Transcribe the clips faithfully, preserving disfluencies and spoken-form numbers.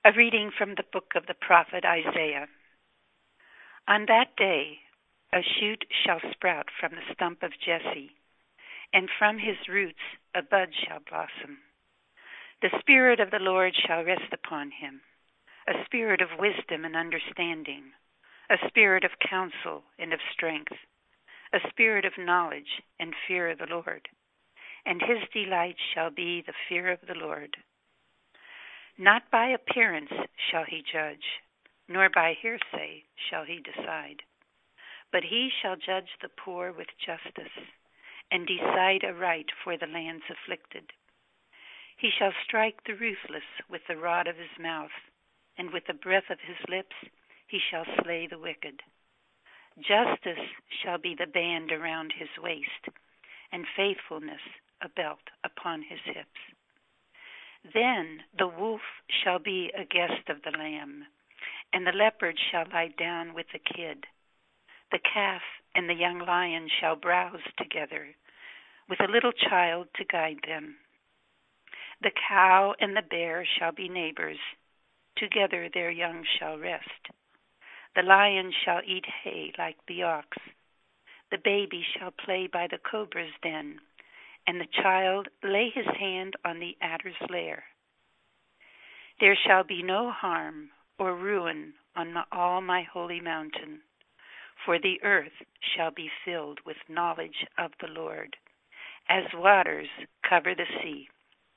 A reading from the book of the prophet Isaiah. On that day a shoot shall sprout from the stump of Jesse, and from his roots a bud shall blossom. The Spirit of the Lord shall rest upon him, a spirit of wisdom and understanding, a spirit of counsel and of strength, a spirit of knowledge and fear of the Lord. And his delight shall be the fear of the Lord. Not by appearance shall he judge, nor by hearsay shall he decide. But he shall judge the poor with justice, and decide aright for the land's afflicted. He shall strike the ruthless with the rod of his mouth, and with the breath of his lips he shall slay the wicked. Justice shall be the band around his waist, and faithfulness a belt upon his hips. Then the wolf shall be a guest of the lamb, and the leopard shall lie down with the kid. The calf and the young lion shall browse together, with a little child to guide them. The cow and the bear shall be neighbors, together their young shall rest. The lion shall eat hay like the ox. The baby shall play by the cobra's den, and the child lay his hand on the adder's lair. There shall be no harm or ruin on my, all my holy mountain, for the earth shall be filled with knowledge of the Lord, as waters cover the sea.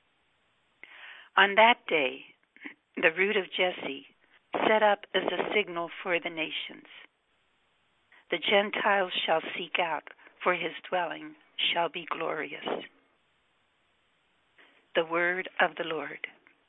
On that day, the root of Jesse, set up as a signal for the nations. The Gentiles shall seek out, for his dwelling shall be glorious. The word of the Lord.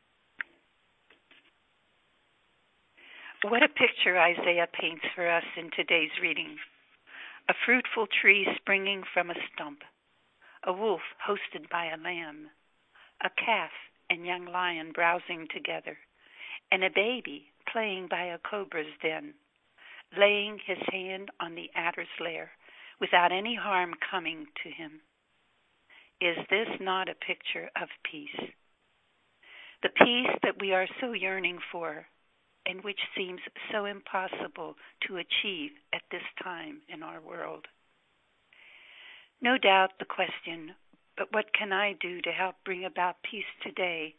What a picture Isaiah paints for us in today's reading. A fruitful tree springing from a stump, a wolf hosted by a lamb, a calf and young lion browsing together, and a baby playing by a cobra's den, laying his hand on the adder's lair without any harm coming to him. Is this not a picture of peace? The peace that we are so yearning for, and which seems so impossible to achieve at this time in our world. No doubt the question, but what can I do to help bring about peace today,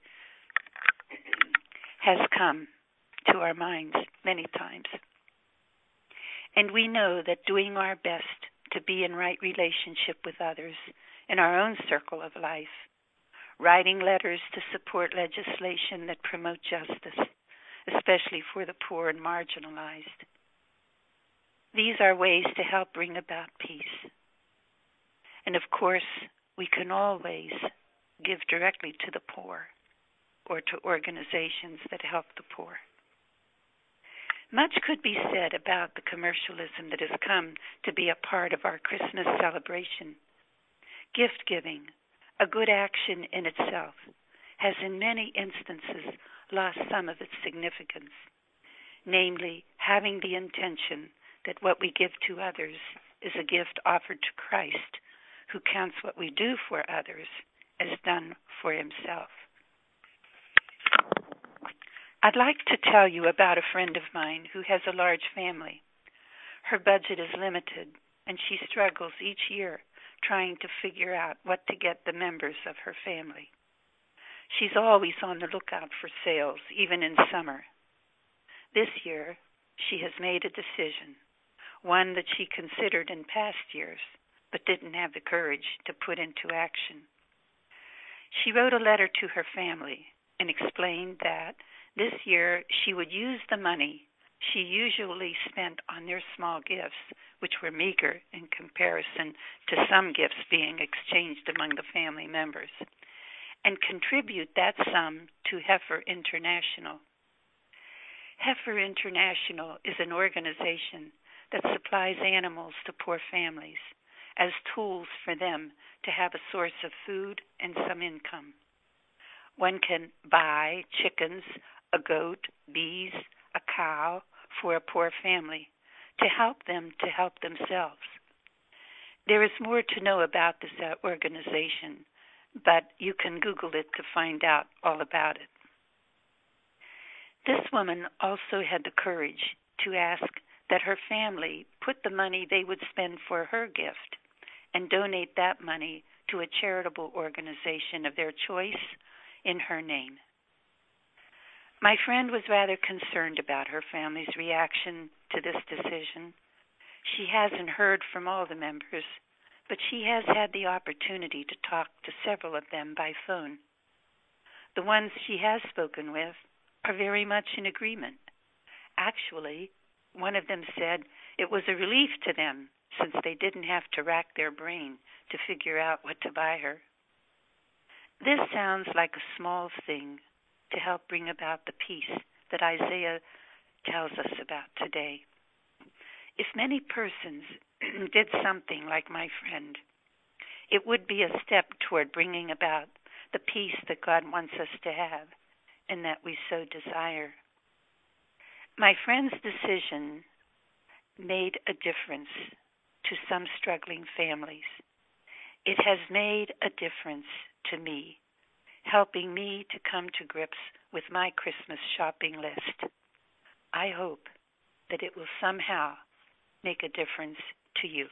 has come to our minds many times. And we know that doing our best to be in right relationship with others in our own circle of life, writing letters to support legislation that promote justice, especially for the poor and marginalized. These are ways to help bring about peace. And of course, we can always give directly to the poor or to organizations that help the poor. Much could be said about the commercialism that has come to be a part of our Christmas celebration. Gift giving, a good action in itself, has in many instances lost some of its significance, namely having the intention that what we give to others is a gift offered to Christ, who counts what we do for others as done for himself. I'd like to tell you about a friend of mine who has a large family. Her budget is limited, and she struggles each year trying to figure out what to get the members of her family. She's always on the lookout for sales, even in summer. This year, she has made a decision, one that she considered in past years, but didn't have the courage to put into action. She wrote a letter to her family and explained that this year she would use the money she usually spent on their small gifts, which were meager in comparison to some gifts being exchanged among the family members, and contribute that sum to Heifer International. Heifer International is an organization that supplies animals to poor families as tools for them to have a source of food and some income. One can buy chickens, a goat, bees, a cow for a poor family to help them to help themselves. There is more to know about this organization, but you can Google it to find out all about it. This woman also had the courage to ask that her family put the money they would spend for her gift and donate that money to a charitable organization of their choice in her name. My friend was rather concerned about her family's reaction to this decision. She hasn't heard from all the members, but she has had the opportunity to talk to several of them by phone. The ones she has spoken with are very much in agreement. Actually, one of them said it was a relief to them since they didn't have to rack their brain to figure out what to buy her. This sounds like a small thing to help bring about the peace that Isaiah tells us about today. If many persons did something like my friend, it would be a step toward bringing about the peace that God wants us to have and that we so desire. My friend's decision made a difference to some struggling families. It has made a difference to me, helping me to come to grips with my Christmas shopping list. I hope that it will somehow make a difference to you.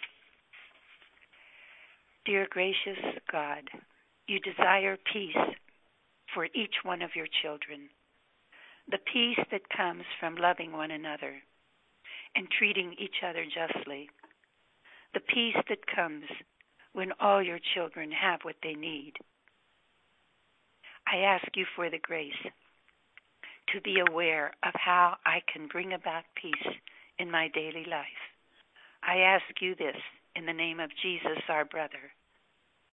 Dear gracious God, you desire peace for each one of your children, the peace that comes from loving one another and treating each other justly, the peace that comes when all your children have what they need. I ask you for the grace to be aware of how I can bring about peace in my daily life. I ask you this in the name of Jesus, our brother,